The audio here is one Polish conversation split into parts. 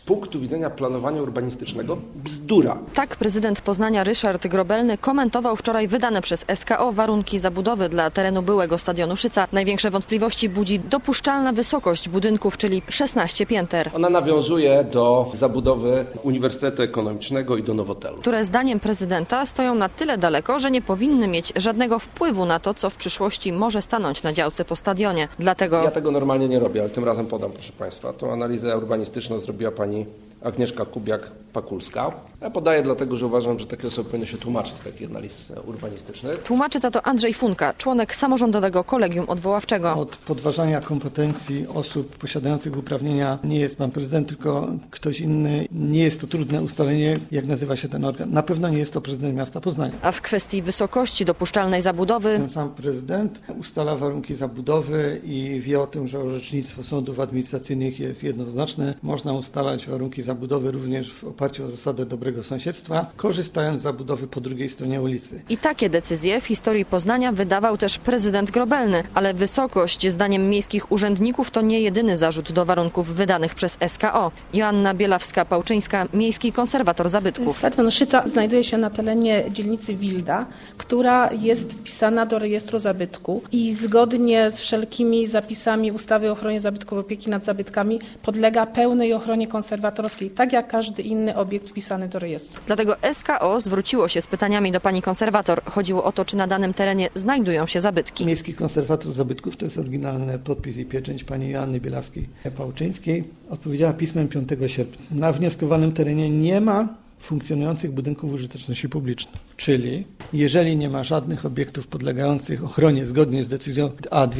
punktu widzenia planowania urbanistycznego bzdura. Tak prezydent Poznania Ryszard Grobelny komentował wczoraj wydane przez SKO warunki zabudowy dla terenu byłego stadionu Szyca. Największe wątpliwości budzi dopuszczalna wysokość budynków, czyli 16 pięter. Ona nawiązuje do zabudowy Uniwersytetu Ekonomicznego i do Nowotelu, które zdaniem prezydenta stoją na tyle daleko, że nie powinny mieć żadnego wpływu na to, co w przyszłości może stanąć na działce po stadionie. Dlatego ja tego normalnie nie robię, ale tym razem podam, proszę Państwa. Tą analizę urbanistyczną zrobiła pani Agnieszka Kubiak-Pakulska. Ja podaję dlatego, że uważam, że takie osoby powinny się tłumaczyć z takich analiz urbanistycznych. Tłumaczy za to Andrzej Funka, członek samorządowego kolegium odwoławczego. Od podważania kompetencji osób posiadających uprawnienia nie jest pan prezydent, tylko ktoś inny. Nie jest to trudne ustalenie, jak nazywa się ten organ. Na pewno nie jest to prezydent miasta Poznania. A w kwestii wysokości dopuszczalnej zabudowy Ten sam prezydent ustala warunki zabudowy i wie o tym, że orzecznictwo sądów administracyjnych jest jednoznaczne. Można ustalać warunki zabudowy również w oparciu o zasadę dobrego sąsiedztwa, korzystając z zabudowy po drugiej stronie ulicy. I takie decyzje w historii Poznania wydawał też prezydent Grobelny, ale wysokość zdaniem miejskich urzędników to nie jedyny zarzut do warunków wydanych przez SKO. Joanna Bielawska-Pałczyńska, miejski konserwator zabytków. Stadion Szyca znajduje się na terenie dzielnicy Wilda, która jest wpisana do rejestru zabytku i zgodnie z wszelkimi zapisami ustawy o ochronie zabytków, opieki nad zabytkami podlega pełnej ochronie konserwatorskiej, tak jak każdy inny obiekt wpisany do rejestru. Dlatego SKO zwróciło się z pytaniami do pani konserwator. Chodziło o to, czy na danym terenie znajdują się zabytki. Miejski konserwator zabytków, to jest oryginalny podpis i pieczęć pani Joanny Bielawskiej-Pałczyńskiej, odpowiedziała pismem 5 sierpnia. Na wnioskowanym terenie nie ma funkcjonujących budynków użyteczności publicznej. Czyli jeżeli nie ma żadnych obiektów podlegających ochronie zgodnie z decyzją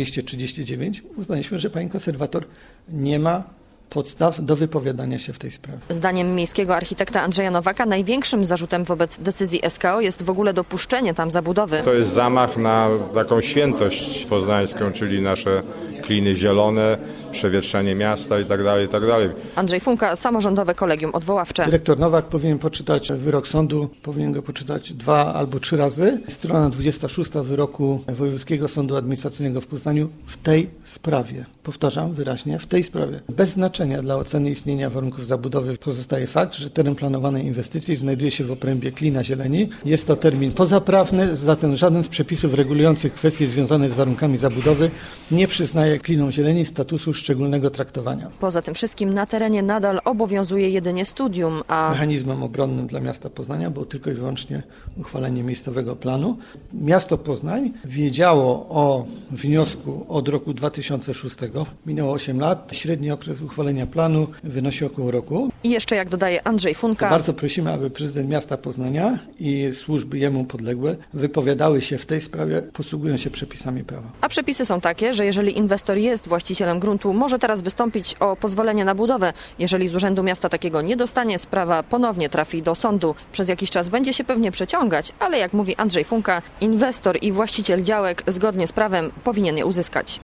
A239, uznaliśmy, że pani konserwator nie ma podstaw do wypowiadania się w tej sprawie. Zdaniem miejskiego architekta Andrzeja Nowaka największym zarzutem wobec decyzji SKO jest w ogóle dopuszczenie tam zabudowy. To jest zamach na taką świętość poznańską, czyli nasze kliny zielone, przewietrzenie miasta itd., itd. Andrzej Funka, samorządowe kolegium odwoławcze. Dyrektor Nowak powinien poczytać wyrok sądu, powinien go poczytać 2 albo 3 razy. Strona 26 wyroku Wojewódzkiego Sądu Administracyjnego w Poznaniu w tej sprawie. Powtarzam wyraźnie, w tej sprawie. Bez znaczenia dla oceny istnienia warunków zabudowy pozostaje fakt, że teren planowanej inwestycji znajduje się w obrębie klina zieleni. Jest to termin pozaprawny, zatem żaden z przepisów regulujących kwestie związane z warunkami zabudowy nie przyznaje klinom zieleni statusu szczególnego traktowania. Poza tym wszystkim na terenie nadal obowiązuje jedynie studium, a Mechanizmem obronnym dla miasta Poznania było tylko i wyłącznie uchwalenie miejscowego planu. Miasto Poznań wiedziało o wniosku od roku 2006. Minęło 8 lat. Średni okres uchwalenia planu wynosi około roku. i jeszcze, jak dodaje Andrzej Funka, Bardzo prosimy, aby prezydent miasta Poznania i służby jemu podległe wypowiadały się w tej sprawie, posługując się przepisami prawa. a przepisy są takie, że jeżeli inwestor jest właścicielem gruntu, może teraz wystąpić o pozwolenie na budowę. Jeżeli z Urzędu Miasta takiego nie dostanie, sprawa ponownie trafi do sądu. Przez jakiś czas będzie się pewnie przeciągać, ale jak mówi Andrzej Funka, inwestor i właściciel działek zgodnie z prawem powinien je uzyskać.